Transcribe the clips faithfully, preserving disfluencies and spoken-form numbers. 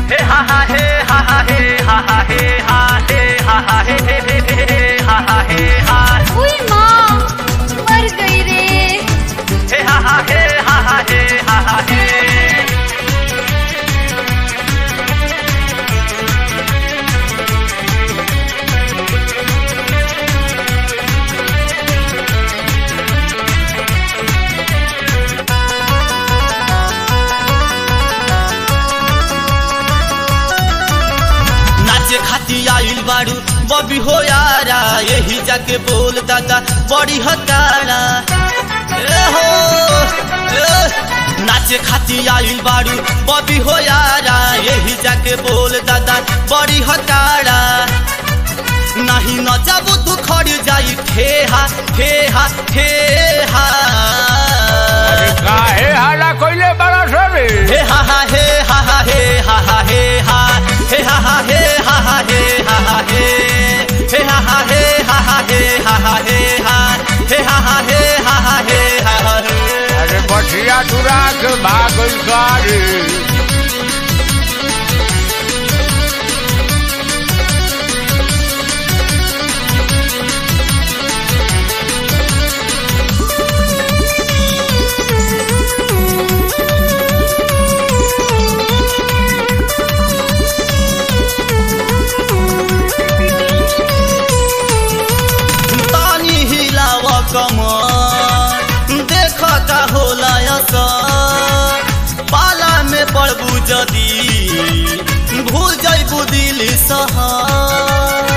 उई माँ मर गई रे। नाचे खाती आइल बारू बबी हो यारा, यही जाके बोल दादा बड़ी हतारा। ए हो ए, नाचे खाती आइल बारू बबी हो यारा, यही जाके बोल दादा बड़ी हतारा। नहीं नचाबू तू खड़ी जाई ठेहा ठेहा ठेहा। काहे हाला कोइले बड़ा सरे हे हा हा हे हा हा हे हा हा हे हा हे हा हा हे हा हा हे हा हा हे हे हा हा हे हा हा हे हा हा हे हा हे हा हा हे हा हा हे हा हा हे। अरे बठिया तुरा के भागल कारी। कमर देख का होला असर, पाला में पड़बू जदी भूल जाइबू दिल सहर।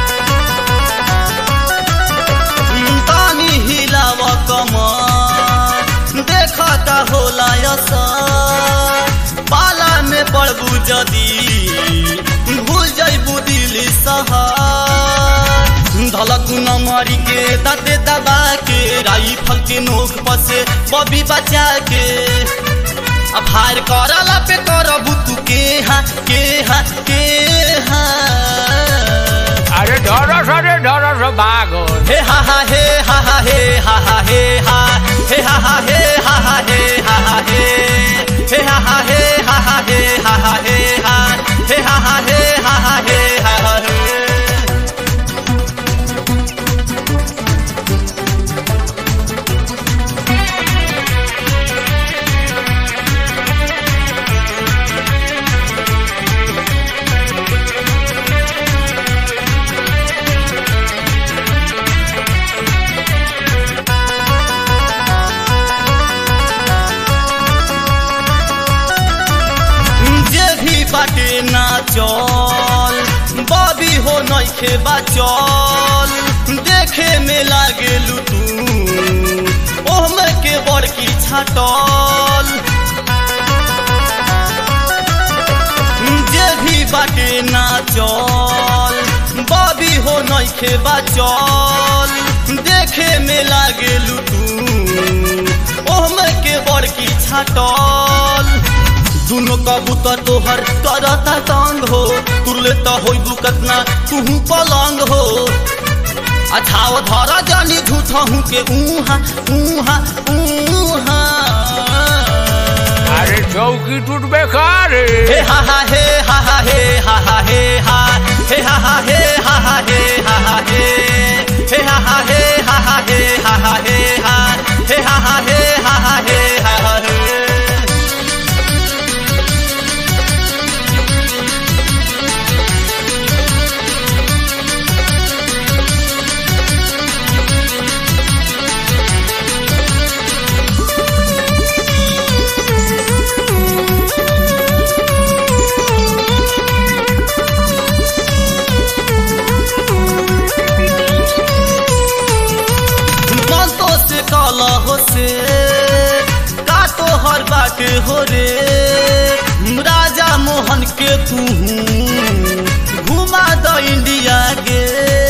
तानी हिलाव कमर देख का होला असर, पाला में पड़बू जदी भूल जाइबू दिल सहर। धलक नमरी के दाते दबा के, राइफल के नोक पर से बबी बचा के, अभार करला पे करबू तू के हा के हा के हा। अरे ढरस अरे ढरस भागो हे हा हा हे हा हा हे हा हा हे हा हे हा हा हे हा हा हे हा हा हे हे हा हा हे हा हा हे हा हा हे हा हे हा हा हे हा हा हे हा हा हे। बाटे ना चल बबी हो नइखे बाचल, देखे में लागेलू तू ओहमे के बड़की छाटल। जे भी बाटे ना चल बबी हो नइखे बाचल, देखे में लागेलू तू ओहमे के बड़की छाटल। दुनो कबूतर तोहर करता तंग हो, तुरले तो होइबू कतना तुहू पलंग हो। अछाव धरा जानी झूठा हूँ के ऊहा ऊहा ऊहा। अरे चौकी टूट बेकार हे हा हा हे हा हा हे हा हा हे हा हे हा हा हे हा हा हे हा हा हे हे हा हा हे हा हा हे हा हा हे हा हे हा हा हे हा हा हे हा हा हे। से का तो हर बात हो रे, राजा मोहन के तू घुमा दो इंडिया गे।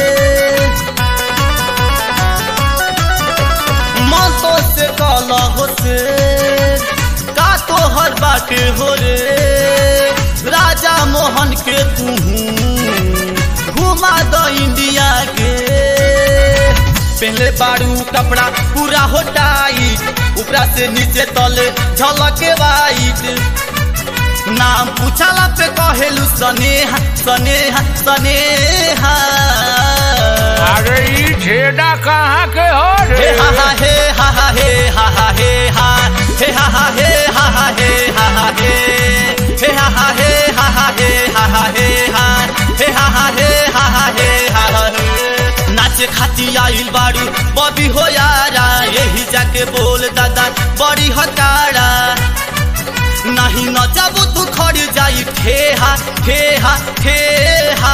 मन तो से कला हो से का तो हर बात हो रे, राजा मोहन के तू घुमा दो इंडिया गे। पहले बारू कपड़ा पूरा हो टाइट, ऊपरा से नीचे तले झलके वाइट। नाम पूछला पे कहेलू सनेहा सनेहा सनेहा। अरे ई छेदा कहाँ के हो रे? हे हा हा हे हा हा हे हा हा हे हा हे हा हा हे हा हा हे हा हा हे हे हा हा हे हा हा हे हा हा हे हा हे हा हा हे हा हा हे हा हा हे। नाचे खाती आइल बाड़ू बबी हो यारा, यही जाके बोल दादा बड़ी हकारा। नहीं नचाबू तू खड़ जाई ठेहा ठेहा ठेहा।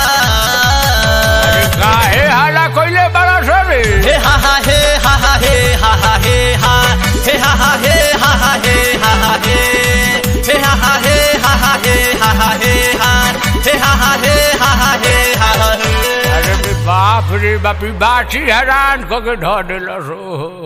काहे हाला कोइले बड़ा सरे? हे हा हा हे हा हा हे हा हा हे हा हे हा हा हे हा हा हे हा हा हे हे हा हा हे हा हा हे हा हा हे हा हे हा हा हे हा हा हे हा हा हे। अरे बाप रे बापी बाची हैरान को के ढो देलस।